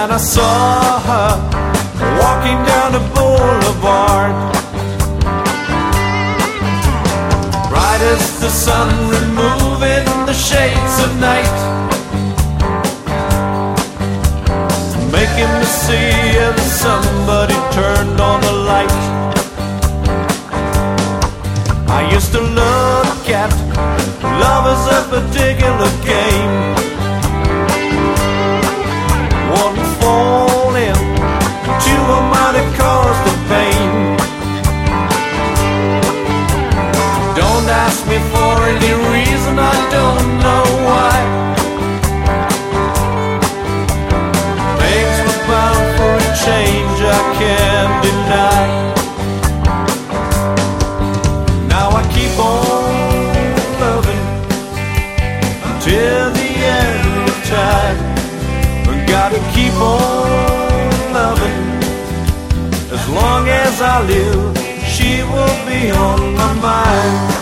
and I saw her walking down the boulevard. Bright as the sun, removing the shades of night, making me see if somebody turned on the light. I used to look at love as a particular game, one fall in to a mighty cause of pain. Don't ask me for any reason, I don't know why. Things were bound for a change, I can't deny. Now I keep on loving till the end of time. Gotta keep on loving as long as I live. She will be on my mind.